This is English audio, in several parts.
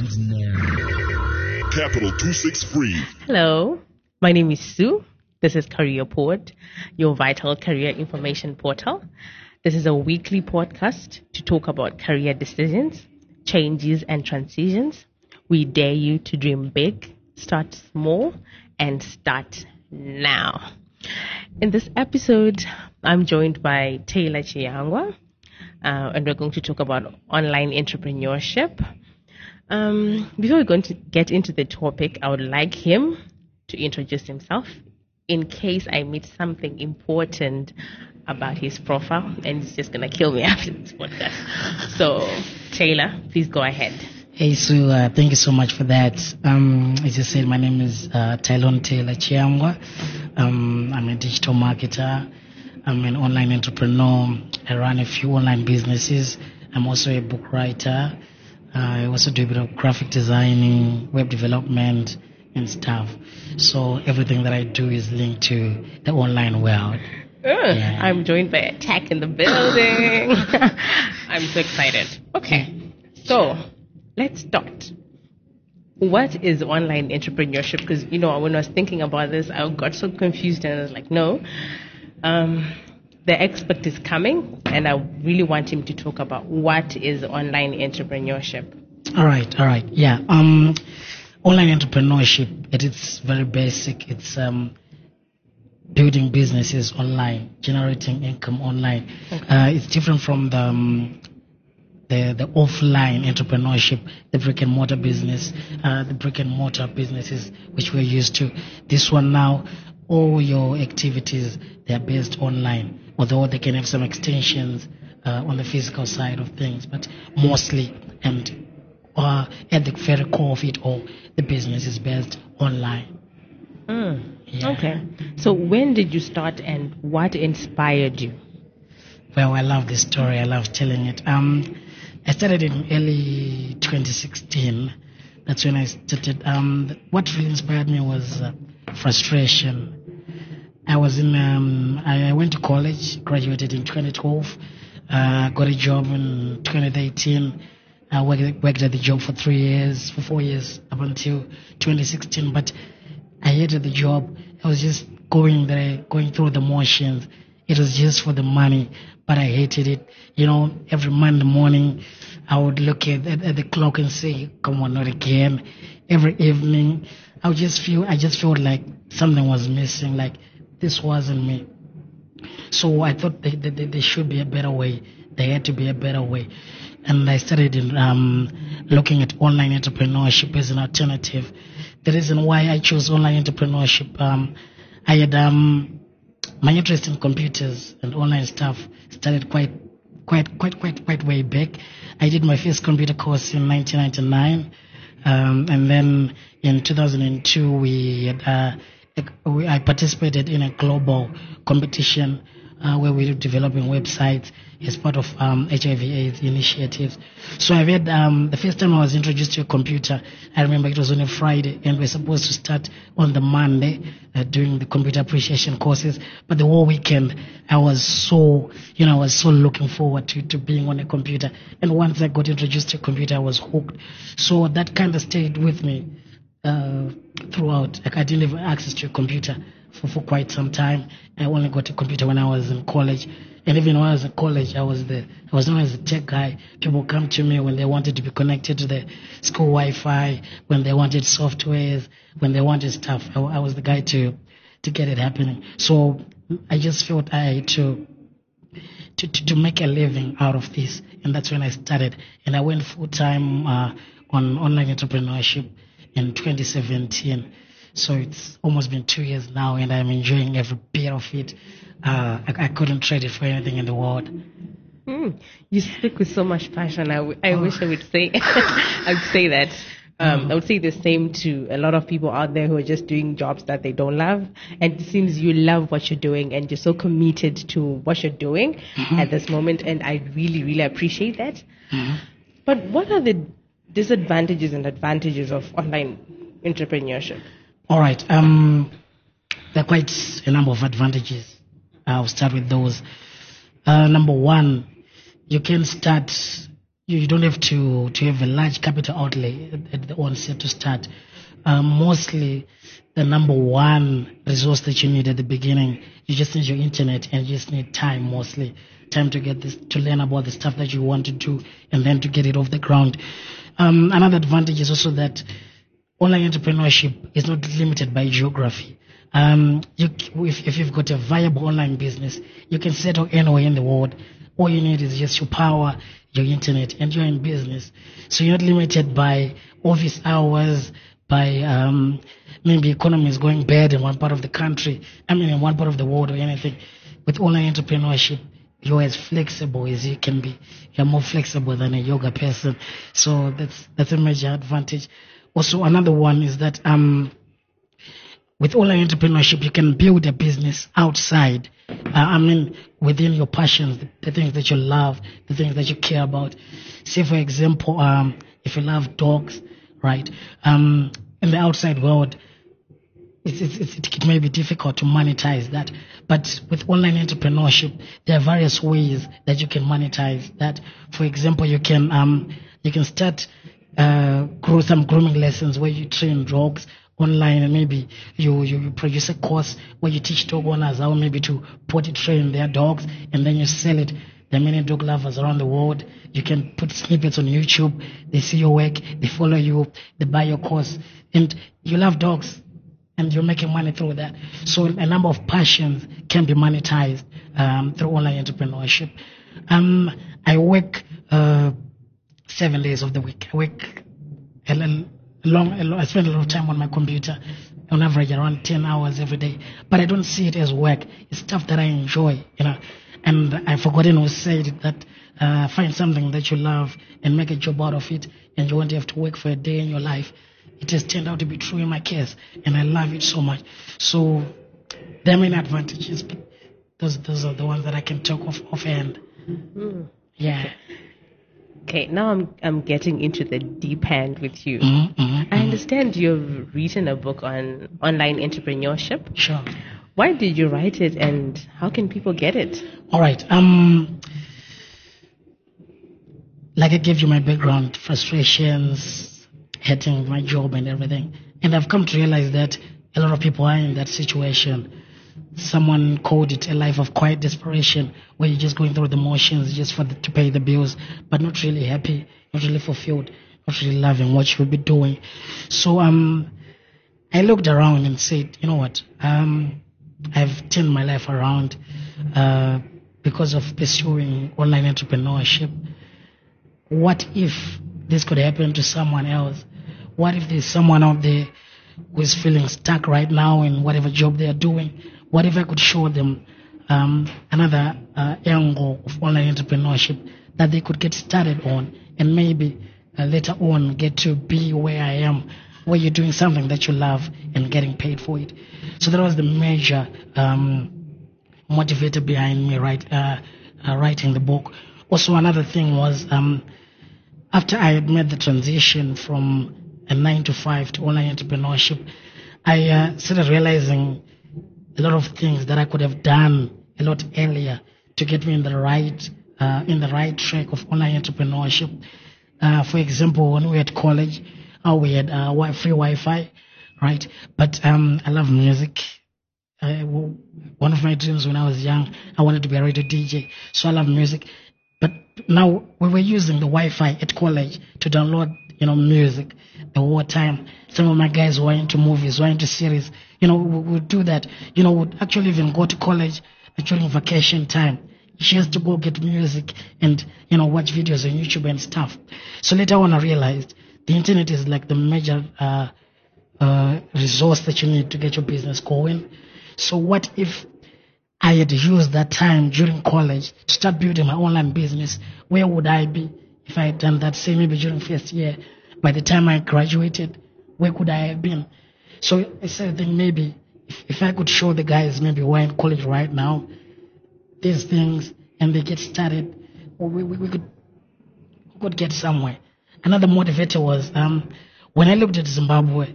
And now, Capital 263. Hello, my name is Sue. This is Career Port, your vital career information portal. This is a weekly podcast to talk about career decisions, changes, and transitions. We dare you to dream big, start small, and start now. In this episode, I'm joined by Taylor Chiangwa, and we're going to talk about online entrepreneurship. Before we're going to get into the topic, I would like him to introduce himself in case I meet something important about his profile and he's just going to kill me after this podcast. So, Taylor, please go ahead. Hey Sue, thank you so much for that. As you said, my name is Tylon Taylor Chiangwa. I'm a digital marketer. I'm an online entrepreneur. I run a few online businesses. I'm also a book writer. I also do a bit of graphic designing, web development, and stuff. So everything that I do is linked to the online world. Yeah. I'm joined by a tech in the building. I'm so excited. Okay, so let's start. What is online entrepreneurship? Because, when I was thinking about this, I got so confused and I was like, no. The expert is coming, and I really want him to talk about what is online entrepreneurship. All right. Yeah. Online entrepreneurship, at its very basic, it's building businesses online, generating income online. Okay. It's different from the offline entrepreneurship, the brick and mortar business, the brick and mortar businesses which we're used to. This one now, all your activities, they're based online, although they can have some extensions on the physical side of things, but mostly and at the very core of it all, the business is based online. Yeah. Okay. So when did you start and what inspired you? Well, I love this story. I love telling it. I started in early 2016. That's when I started. What really inspired me was frustration. I went to college, graduated in 2012, got a job in 2018. I worked at the job for 4 years, up until 2016. But I hated the job. I was just going there, going through the motions. It was just for the money, but I hated it. Every Monday morning, I would look at the clock and say, come on, not again. Every evening, I just felt like something was missing, like this wasn't me. So I thought there should be a better way. There had to be a better way. And I started looking at online entrepreneurship as an alternative. The reason why I chose online entrepreneurship, I had my interest in computers and online stuff started quite way back. I did my first computer course in 1999, and then in 2002 I participated in a global competition where we were developing websites as part of HIV/AIDS initiatives. So I've had the first time I was introduced to a computer, I remember it was on a Friday, and we're supposed to start on the Monday doing the computer appreciation courses. But the whole weekend, I was so looking forward to being on a computer. And once I got introduced to a computer, I was hooked. So that kind of stayed with me throughout. I didn't have access to a computer for quite some time. I only got a computer when I was in college. And even when I was in college, I was known as a tech guy. People come to me when they wanted to be connected to the school Wi-Fi, when they wanted softwares, when they wanted stuff. I was the guy to get it happening. So I just felt I had to make a living out of this, and that's when I started. And I went full time on online entrepreneurship in 2017. So it's almost been 2 years now, and I'm enjoying every bit of it. I couldn't trade it for anything in the world. You speak with so much passion. I wish I would say I would say that. I would say the same to a lot of people out there who are just doing jobs that they don't love. And it seems you love what you're doing and you're so committed to what you're doing at this moment. And I really, really appreciate that. But what are the disadvantages and advantages of online entrepreneurship? All right. There are quite a number of advantages. I'll start with those. Number one, you can start you don't have to have a large capital outlay at the onset to start. Mostly, the number one resource that you need at the beginning, you just need your internet and you just need time. Mostly, time to get this, to learn about the stuff that you want to do, and then to get it off the ground. Another advantage is also that online entrepreneurship is not limited by geography. If you've got a viable online business, you can settle anywhere in the world. All you need is just your power, your internet, and you're in business. So you're not limited by office hours, by maybe economy is going bad in one part of the country, in one part of the world or anything. With online entrepreneurship, you're as flexible as you can be. You're more flexible than a yoga person. So that's a major advantage. Also, another one is that with online entrepreneurship, you can build a business outside. Within your passions, the things that you love, the things that you care about. Say, for example, if you love dogs, right? In the outside world, it may be difficult to monetize that. But with online entrepreneurship, there are various ways that you can monetize that. For example, you can start some grooming lessons where you train dogs online, and maybe you produce a course where you teach dog owners how maybe to potty train their dogs, and then you sell it. There are many dog lovers around the world. You can put snippets on YouTube. They see your work, they follow you, they buy your course, and you love dogs, and you're making money through that. So a number of passions can be monetized through online entrepreneurship. I work 7 days of the week. I work I spend a lot of time on my computer, on average around 10 hours every day. But I don't see it as work. It's stuff that I enjoy, And I've forgotten who said that find something that you love and make a job out of it, and you won't have to work for a day in your life. It has turned out to be true in my case, and I love it so much. So there are many advantages, but those are the ones that I can talk offhand. Mm. Yeah. Okay, now I'm getting into the deep end with you. Mm-hmm. I understand you've written a book on online entrepreneurship. Sure. Why did you write it, and how can people get it? All right. Like I gave you my background, frustrations, hating my job and everything, and I've come to realize that a lot of people are in that situation. Someone called it a life of quiet desperation, where you're just going through the motions just to pay the bills, but not really happy, not really fulfilled, not really loving what you'll be doing. So I looked around and said, you know what, I've turned my life around because of pursuing online entrepreneurship. What if this could happen to someone else? What if there's someone out there who is feeling stuck right now in whatever job they are doing? What if I could show them another angle of online entrepreneurship that they could get started on, and maybe later on get to be where I am, where you're doing something that you love and getting paid for it. So that was the major motivator behind me writing the book. Also, another thing was after I had made the transition from a 9 to 5 to online entrepreneurship, I started realizing a lot of things that I could have done a lot earlier to get me in the right track of online entrepreneurship. For example, when we were at college, we had free Wi-Fi, right? But I love music. One of my dreams when I was young, I wanted to be a radio DJ, so I love music. But now we were using the Wi-Fi at college to download, music the whole time. Some of my guys were into movies, were into series. We would do that. Would actually even go to college during vacation time just to go get music and, watch videos on YouTube and stuff. So later on I realized the internet is like the major resource that you need to get your business going. So what if I had used that time during college to start building my online business? Where would I be if I had done that, say maybe during first year? By the time I graduated, where could I have been? So I started thinking maybe if I could show the guys maybe who are in college right now these things and they get started, we could get somewhere. Another motivator was when I looked at Zimbabwe,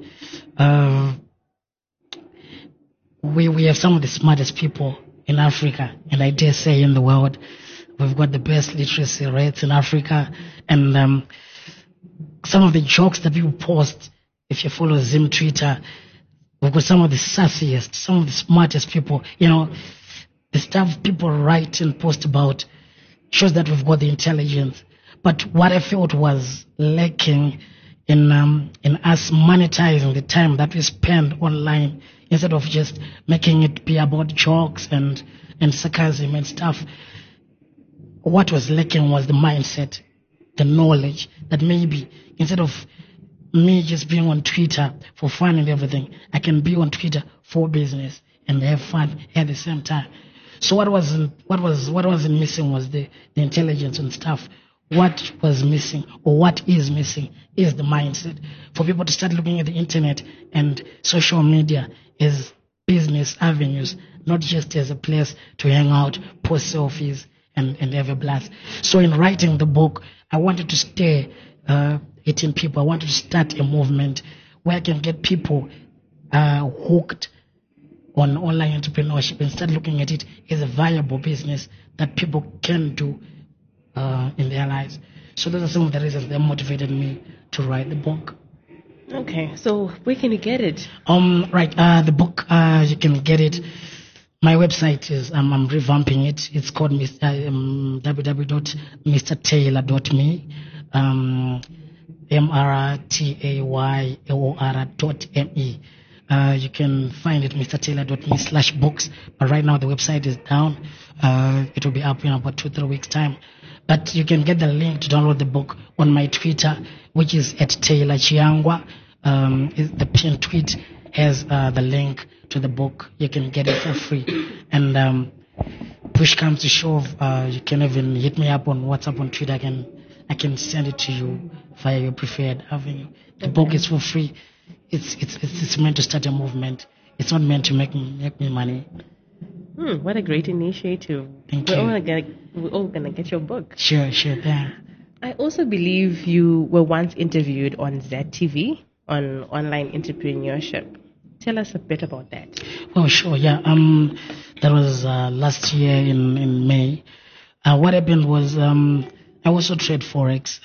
we have some of the smartest people in Africa, and I dare say in the world. We've got the best literacy rates in Africa. And some of the jokes that people post, if you follow Zim Twitter, we've got some of the sassiest, some of the smartest people. The stuff people write and post about shows that we've got the intelligence. But what I felt was lacking in us monetizing the time that we spend online, instead of just making it be about jokes and sarcasm and stuff. What was lacking was the mindset, the knowledge that maybe instead of me just being on Twitter for fun and everything, I can be on Twitter for business and have fun at the same time. So what wasn't missing was the intelligence and stuff. What was missing, or what is missing, is the mindset for people to start looking at the internet and social media as business avenues, not just as a place to hang out, post selfies, and have a blast. So in writing the book, I wanted to stir it in people. I wanted to start a movement where I can get people hooked on online entrepreneurship and start looking at it as a viable business that people can do in their lives. So those are some of the reasons that motivated me to write the book. Okay, so where can you get it? The book, you can get it. My website is, I'm revamping it. It's called www.mrtaylor.me, mrtayor.me. You can find it mrtaylor.me/books. But right now the website is down. It will be up in about 2-3 weeks time. But you can get the link to download the book on my Twitter, which is @TaylorChiangwa. The pinned tweet has the link to the book. You can get it for free. And push comes to shove, you can even hit me up on WhatsApp, on Twitter. I can send it to you via your preferred avenue. The book is for free. It's meant to start a movement. It's not meant to make me money. What a great initiative. Thank you. We're all gonna get your book. Sure, yeah. I also believe you were once interviewed on ZTV on online entrepreneurship. Tell us a bit about that. Oh, sure, yeah. That was last year in May. What happened was I also trade Forex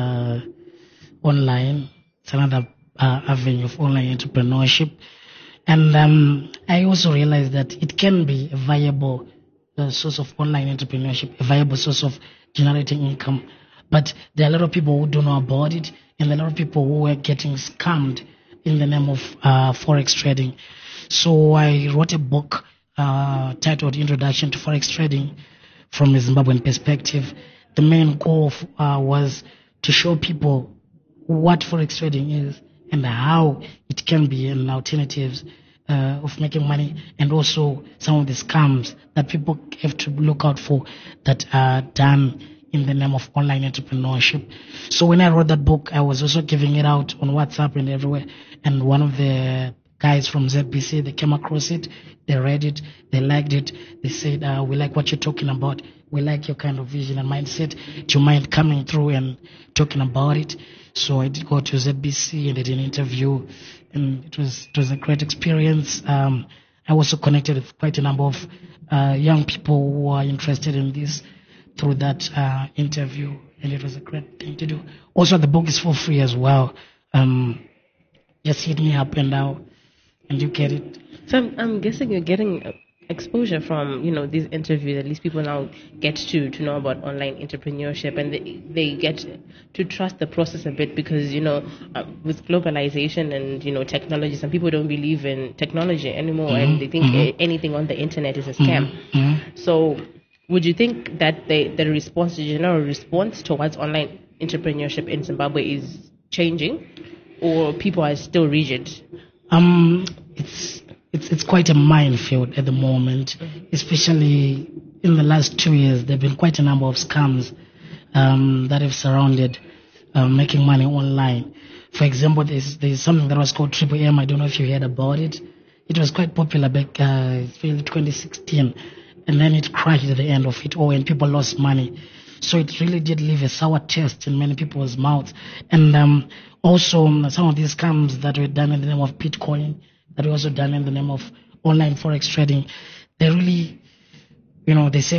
online. It's another avenue of online entrepreneurship. And I also realized that it can be a viable source of online entrepreneurship, a viable source of generating income. But there are a lot of people who don't know about it, and there are a lot of people who are getting scammed in the name of Forex trading. So I wrote a book titled Introduction to Forex Trading from a Zimbabwean Perspective. The main goal was to show people what Forex trading is and how it can be an alternative of making money, and also some of the scams that people have to look out for that are done in the name of online entrepreneurship. So when I wrote that book, I was also giving it out on WhatsApp and everywhere. And one of the guys from ZBC, they came across it, they read it, they liked it. They said, we like what you're talking about. We like your kind of vision and mindset. Do you mind coming through and talking about it? So I did go to ZBC and did an interview, and it was a great experience. I also connected with quite a number of young people who are interested in this through that interview, and it was a great thing to do. Also, the book is for free as well. Just hit me up and you get it. So I'm guessing you're getting exposure from these interviews. At least people now get to know about online entrepreneurship, and they get to trust the process a bit, because with globalization and technology, some people don't believe in technology anymore, and they think anything on the internet is a scam. So would you think that the general response towards online entrepreneurship in Zimbabwe is changing, or people are still rigid? It's quite a minefield at the moment, especially in the last 2 years. There have been quite a number of scams that have surrounded making money online. For example, there's something that was called Triple M. I don't know if you heard about it. It was quite popular back in 2016, and then it crashed at the end of it all, and people lost money. So it really did leave a sour taste in many people's mouths. And also some of these scams that were done in the name of Bitcoin, that were also done in the name of online Forex trading, they really They say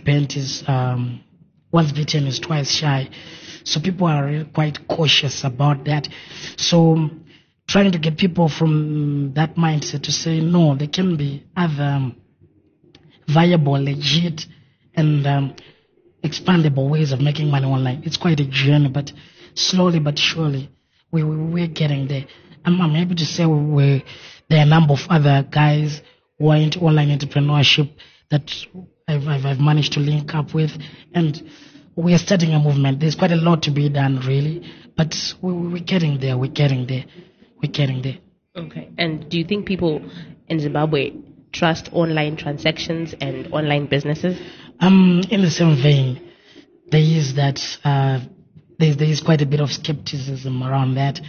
once bitten is twice shy. So people are really quite cautious about that. So trying to get people from that mindset to say no, there can be other viable, legit, and expandable ways of making money online. It's quite a journey, but slowly but surely we're getting there. I'm happy to say there are a number of other guys who are into online entrepreneurship that I've managed to link up with, and we are starting a movement. There's quite a lot to be done, really, but we're getting there. We're getting there. We're getting there. Okay. And do you think people in Zimbabwe trust online transactions and online businesses? In the same vein, there is that there is quite a bit of skepticism around that.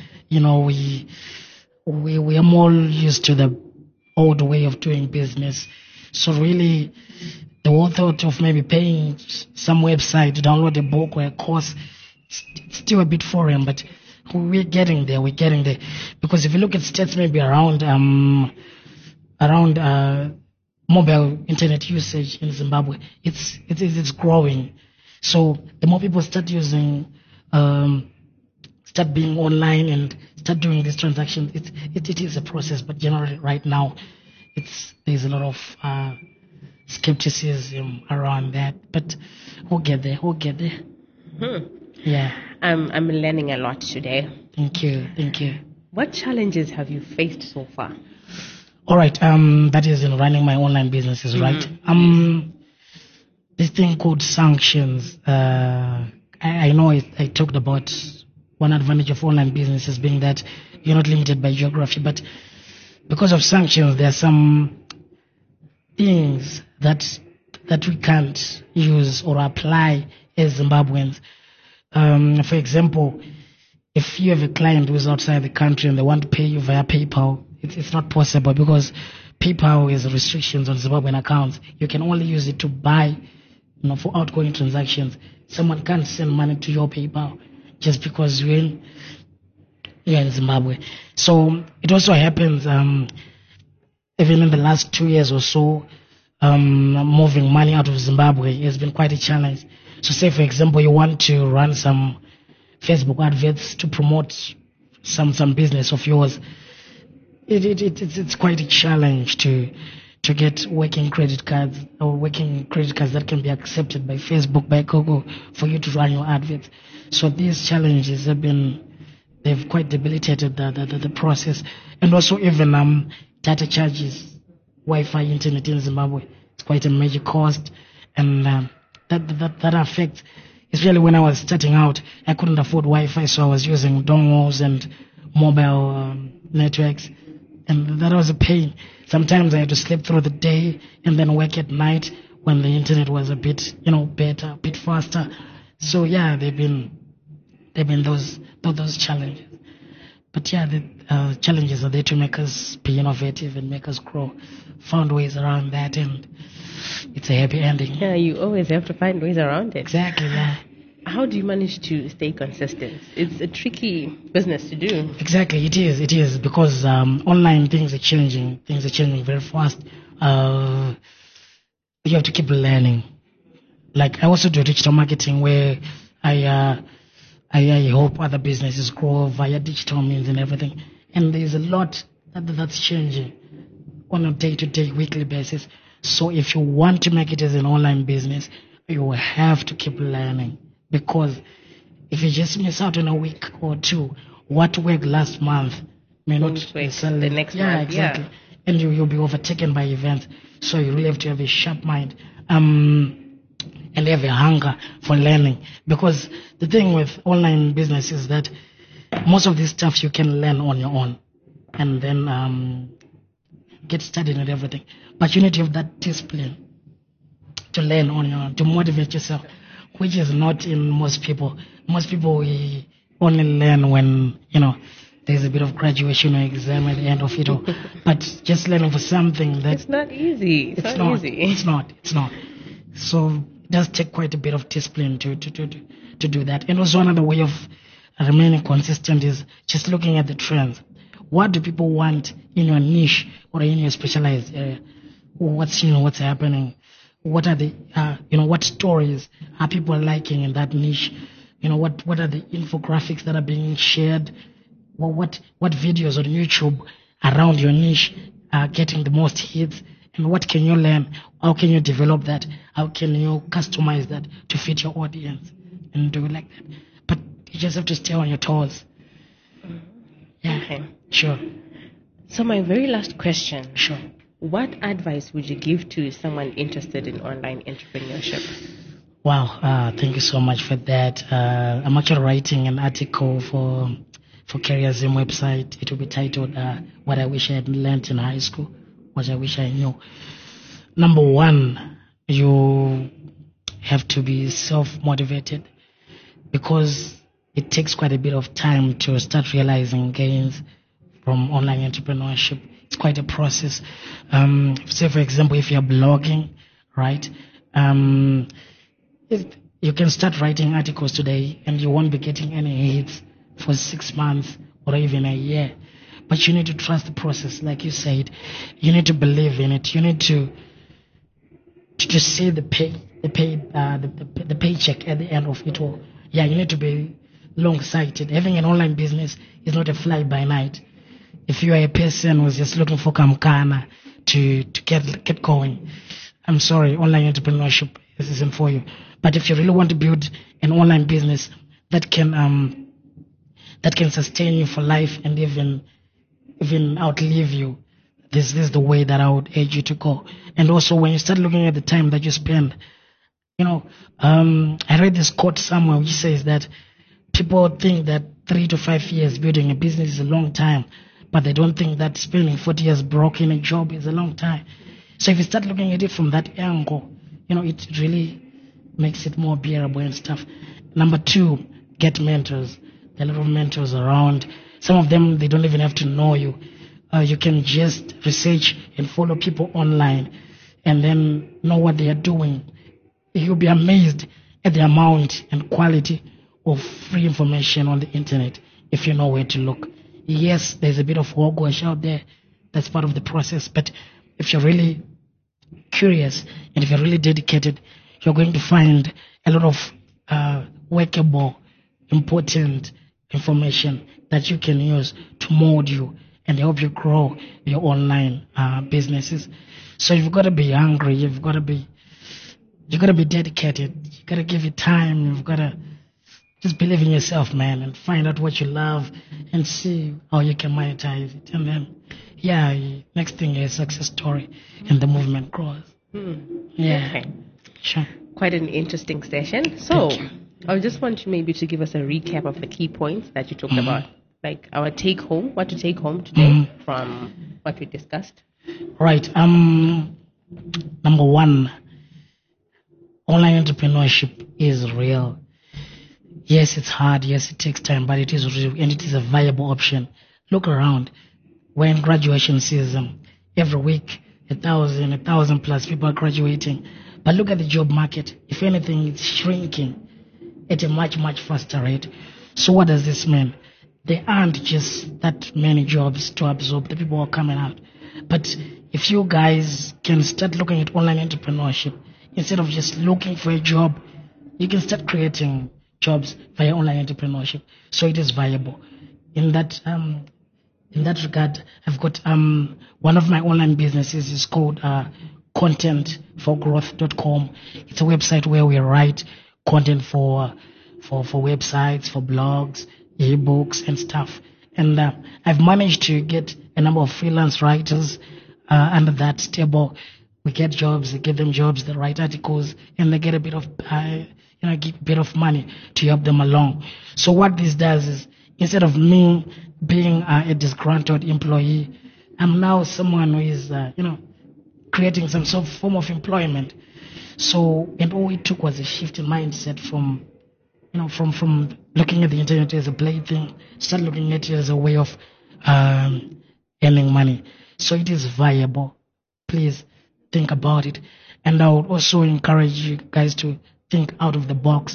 We are more used to the old way of doing business. So really, the whole thought of maybe paying some website to download a book or a course, it's still a bit foreign, but we're getting there. We're getting there. Because if you look at stats maybe around mobile internet usage in Zimbabwe, it's growing. So the more people start being online and start doing these transactions, it is a process. But generally, right now, there's a lot of skepticism around that. But we'll get there. We'll get there. Yeah. I'm learning a lot today. Thank you. Thank you. What challenges have you faced so far? All right. That is in running my online businesses, right? This thing called sanctions. I know I talked about one advantage of online businesses being that you're not limited by geography, but because of sanctions, there are some things that we can't use or apply as Zimbabweans. For example, if you have a client who's outside the country and they want to pay you via PayPal, it's not possible because PayPal has restrictions on Zimbabwean accounts. You can only use it to buy, for outgoing transactions. Someone can't send money to your PayPal just because you're in Zimbabwe. So it also happens, even in the last 2 years or so, moving money out of Zimbabwe has been quite a challenge. So say, for example, you want to run some Facebook adverts to promote some business of yours. It's quite a challenge to get working credit cards that can be accepted by Facebook, by Google, for you to run your adverts. So these challenges they've quite debilitated the process. And also even data charges, Wi-Fi internet in Zimbabwe, it's quite a major cost, and that affects. Especially when I was starting out, I couldn't afford Wi-Fi, so I was using dongles and mobile networks, and that was a pain. Sometimes I had to sleep through the day and then work at night when the internet was a bit, better, a bit faster. So yeah, they've been those challenges. But yeah, the challenges are there to make us be innovative and make us grow. Found ways around that, and it's a happy ending. Yeah, you always have to find ways around it. Exactly, yeah. How do you manage to stay consistent? It's a tricky business to do. Exactly, it is because online things are changing very fast. You have to keep learning. Like I also do digital marketing where I hope other businesses grow via digital means and everything. And there's a lot that's changing on a day-to-day, weekly basis. So if you want to make it as an online business, you have to keep learning. Because if you just miss out on a week or two, what worked last month may not the next month. Exactly. Yeah. And you'll be overtaken by events. So you really have to have a sharp mind and have a hunger for learning. Because the thing with online business is that most of this stuff you can learn on your own and then get started and everything. But you need to have that discipline to learn on your own, to motivate yourself, which is not in most people. Most people, we only learn when, there's a bit of graduation or exam at the end of it all. But just learning for something that... It's not easy. It's not easy. It's not. So it does take quite a bit of discipline to do that. And also another way of remaining consistent is just looking at the trends. What do people want in your niche or in your specialized area? What's happening? what are the what stories are people liking in that niche? What are the infographics that are being shared? What videos on YouTube around your niche are getting the most hits? And what can you learn? How can you develop that? How can you customize that to fit your audience and do it like that? But you just have to stay on your toes. Yeah. Okay. Sure. So my very last question. Sure. What advice would you give to someone interested in online entrepreneurship? Wow, thank you so much for that. I'm actually writing an article for CareerZim website. It will be titled "What I Wish I Had Learned in High School, What I Wish I Knew." Number one, you have to be self-motivated, because it takes quite a bit of time to start realizing gains from online entrepreneurship. It's quite a process. Say, for example, if you're blogging, right? If you can start writing articles today and you won't be getting any hits for 6 months or even a year. But you need to trust the process, like you said. You need to believe in it. You need to see the paycheck at the end of it all. Yeah, you need to be long-sighted. Having an online business is not a fly-by-night. If you are a person who's just looking for kamkana to get going, I'm sorry, online entrepreneurship isn't for you. But if you really want to build an online business that can sustain you for life and even outlive you, this is the way that I would urge you to go. And also, when you start looking at the time that you spend, I read this quote somewhere which says that people think that 3 to 5 years building a business is a long time, but they don't think that spending 40 years broke in a job is a long time. So if you start looking at it from that angle, it really makes it more bearable and stuff. Number 2, get mentors. There are a lot of mentors around. Some of them, they don't even have to know you. You can just research and follow people online and then know what they are doing. You'll be amazed at the amount and quality of free information on the internet if you know where to look. Yes, there's a bit of hogwash out there. That's part of the process. But if you're really curious and if you're really dedicated, you're going to find a lot of workable, important information that you can use to mold you and help you grow your online businesses. So you've got to be hungry. You've got to be dedicated. You've got to give it time. You've got to just believe in yourself, man, and find out what you love and see how you can monetize it. And then, next thing is success story and the movement grows. Yeah. Okay. Sure. Quite an interesting session. So I just want you maybe to give us a recap of the key points that you talked about, like our take home, what to take home today from what we discussed. Right. Number 1, online entrepreneurship is real. Yes, it's hard. Yes, it takes time, but it is real and it is a viable option. Look around. We're in graduation season. Every week, 1,000 plus people are graduating. But look at the job market. If anything, it's shrinking at a much, much faster rate. So what does this mean? There aren't just that many jobs to absorb the people who are coming out. But if you guys can start looking at online entrepreneurship, instead of just looking for a job, you can start creating jobs via online entrepreneurship. So it is viable. In that regard, I've got one of my online businesses is called contentforgrowth.com. It's a website where we write content for websites, for blogs, ebooks, and stuff. And I've managed to get a number of freelance writers under that stable. We get jobs, they give them jobs, they write articles, and they get a bit of money to help them along. So what this does is, instead of me being a disgruntled employee, I'm now someone who is, creating some sort of form of employment. So, and all it took was a shift in mindset from looking at the internet as a plaything, start looking at it as a way of earning money. So it is viable. Please think about it. And I would also encourage you guys to think out of the box.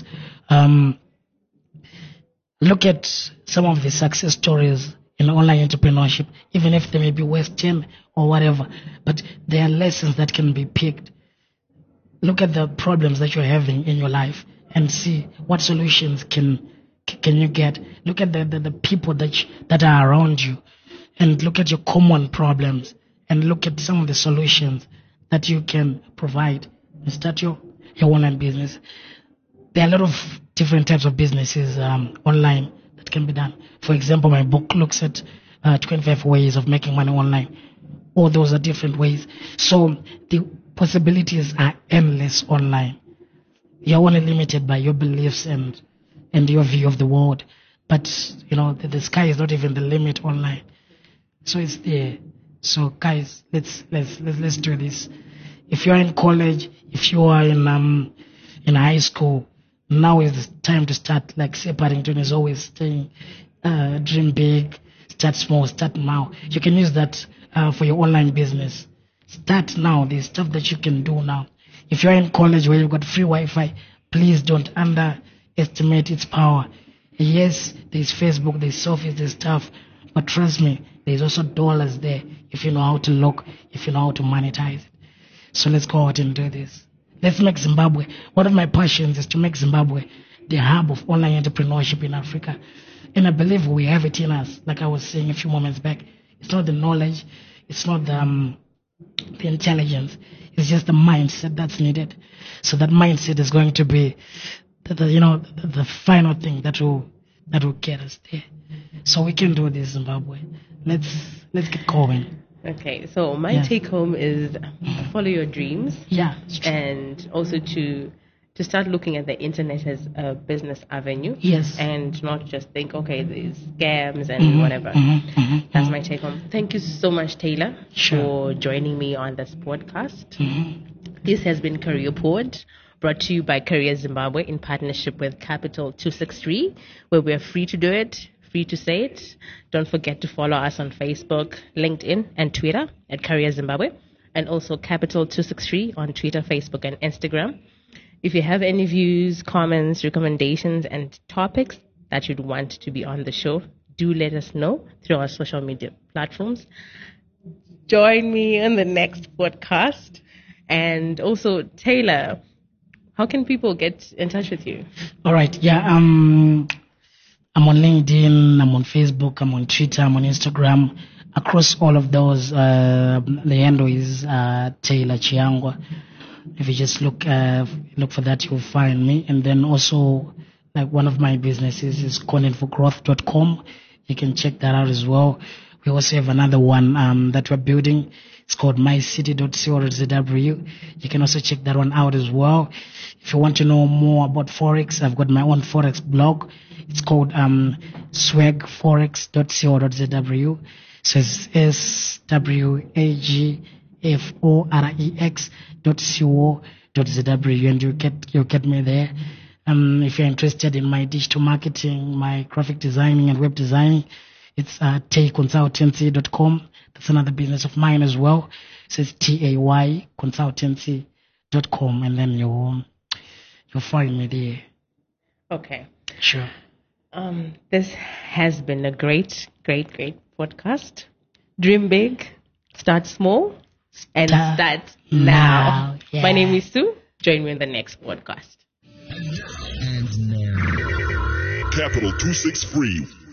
Look at some of the success stories in online entrepreneurship, even if they may be Western or whatever, but there are lessons that can be picked. look at the problems that you're having in your life and see what solutions can you get. Look at the people that are around you, and look at your common problems, and look at some of the solutions that you can provide and start your online business. There are a lot of different types of businesses online that can be done. For example, my book looks at 25 ways of making money online. All those are different ways. So the possibilities are endless online. You're only limited by your beliefs and your view of the world. But, the sky is not even the limit online. So it's there. So guys, let's do this. If you're in college, if you are in high school, now is the time to start. Like Paddington is always saying, dream big, start small, start now. You can use that for your online business. Start now. There's stuff that you can do now. If you're in college where you've got free Wi-Fi, please don't underestimate its power. Yes, there's Facebook, there's Surface, there's stuff, but trust me, there's also dollars there if you know how to look, if you know how to monetize it. So let's go out and do this. Let's make Zimbabwe. One of my passions is to make Zimbabwe the hub of online entrepreneurship in Africa. And I believe we have it in us, like I was saying a few moments back. It's not the knowledge, it's not the intelligence, it's just the mindset that's needed. So that mindset is going to be the final thing that will get us there. So we can do this, Zimbabwe. Let's get going. Okay, so my take home is follow your dreams. Yeah. And also to start looking at the internet as a business avenue. Yes. And not just think, okay, there's scams and whatever. That's my take home. Thank you so much, Taylor, for joining me on this podcast. This has been Career Pod, brought to you by Career Zimbabwe in partnership with Capital 263, where we're free to do it, free to say it. Don't forget to follow us on Facebook, LinkedIn, and Twitter at Career Zimbabwe, and also Capital 263 on Twitter, Facebook, and Instagram. If you have any views, comments, recommendations, and topics that you'd want to be on the show, do let us know through our social media platforms. Join me on the next podcast. And also, Taylor, how can people get in touch with you? All right. Yeah. I'm on LinkedIn. I'm on Facebook. I'm on Twitter. I'm on Instagram. Across all of those, the handle is Taylor Chiangwa. If you just look for that, you'll find me. And then also, like one of my businesses is contentforgrowth.com. You can check that out as well. We also have another one that we're building. It's called mycity.co.zw. You can also check that one out as well. If you want to know more about Forex, I've got my own Forex blog. It's called swagforex.co.zw. So it's swagforex.co.zw, and you'll get me there. If you're interested in my digital marketing, my graphic designing and web designing, it's tayconsultancy.com. That's another business of mine as well. So it's tayconsultancy.com, and then you'll find me there. Okay. Sure. This has been a great podcast. Dream big, start small, and start now. Yeah. My name is Sue. Join me in the next podcast. And now. Capital 263.